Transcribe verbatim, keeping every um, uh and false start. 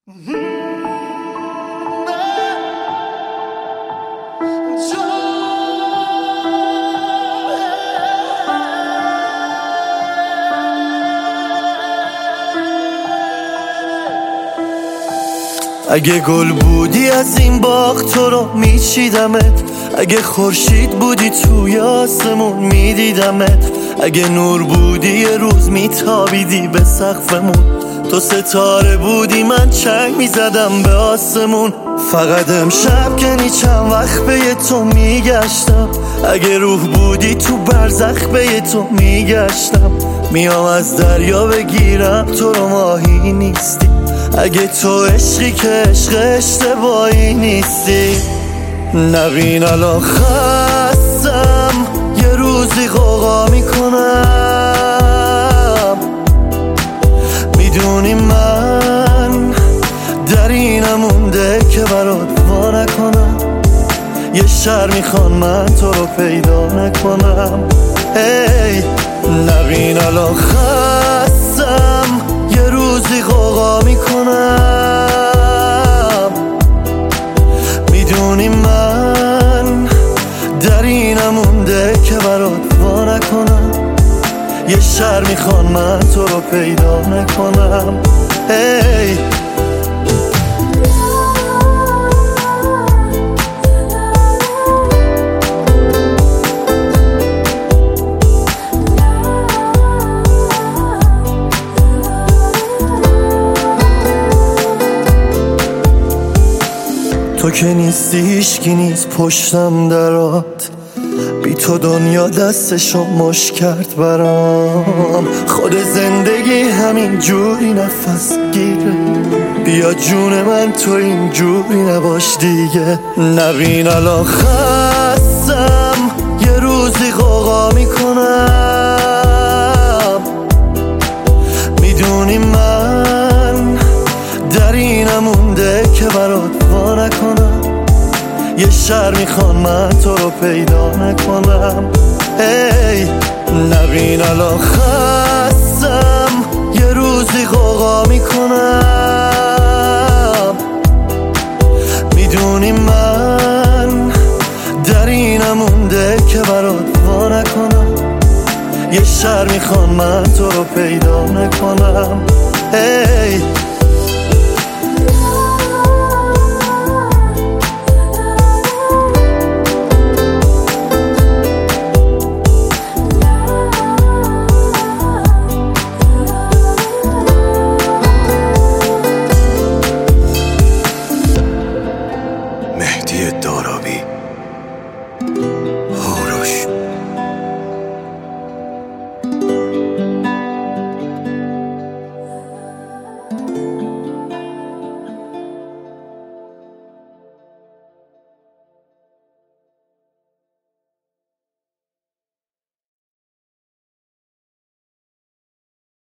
اگه گل بودی از این باغ تو رو میچیدمت، اگه خورشید بودی توی آسمون میدیدمت، اگه نور بودی یه روز میتابیدی به سقفمون، تو ستاره بودی من چنگ میزدم به آسمون. فقط امشب که نی چند وقت به تو میگشتم، اگه روح بودی تو برزخ به تو میگشتم، میام از دریا بگیرم تو رو ماهی نیستی، اگه تو عشقی که عشق اشتباهی نیستی. نبین الان خستم یه روزی غوغا میکنم، میدونی من در اینم مونده که برات وا نکنم، یه شهر میخوان من تو رو پیدا نکنم. هی نبین الان خستم یه روزی غوغا میکنم، میدونی من در اینم مونده که برات وا نکنم، یه شهر میخوان من تو رو پیدا نکنم. هی تو که نیستی هیچکی نیست پشتم درات، بی تو دنیا دستشو مش کرد برام، خود زندگی همین جوری نفس گیره، بیا جون من تو این جوری نباش دیگه. نبین الان خستم یه روزی غوغا میکنم، میدونی من در اینم مونده که برات وا نکنم، یه شهر میخوان من تو رو پیدا نکنم. هی نبین الان خستم یه روزی غوغا میکنم، میدونی من در اینم مونده که برات وا نکنم، یه شهر میخوان من تو رو پیدا نکنم.